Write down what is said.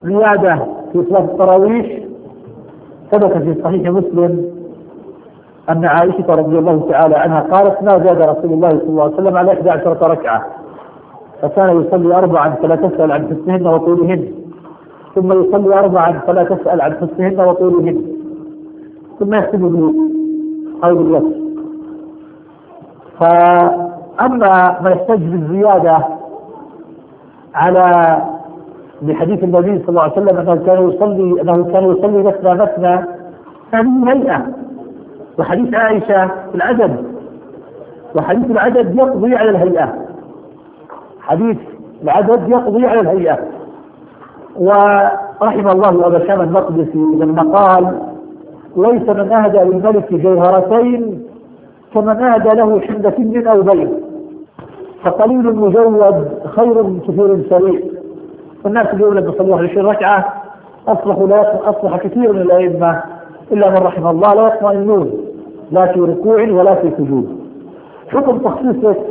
زيادة في صلاة التراويح. ثبت في صحيح مسلم أن عائشة رضي الله تعالى عنها قالت: ما زاد رسول الله صلى الله عليه وسلم على 11 ركعة، فكان يصلي 4 فلا تسأل عن حسنهن وطولهن، ثم يصلي 4 فلا تسأل عن حسنهن وطولهن، ثم يختم حول الوقت. فأما ما يحتاج بالزيادة على بحديث النبي صلى الله عليه وسلم أنه كان يصلي مثنى هذه هيئة، وحديث عائشة في العدد، وحديث العدد يقضي على الهيئة، حديث العدد يقضي على الهيئة. ورحم الله أبا شام المقدسي لما قال: ليس من أهدى للملك جوهرتين كمن أهدى له حمد سن أو بيت، فقليل مجود خير من كثير سريع. والناس اليوم لما يصلوا 20 ركعة أصبح كثير من الأئمة إلا من رحم الله لا يطمئنون لا في ركوع ولا في سجود. حكم تخصيص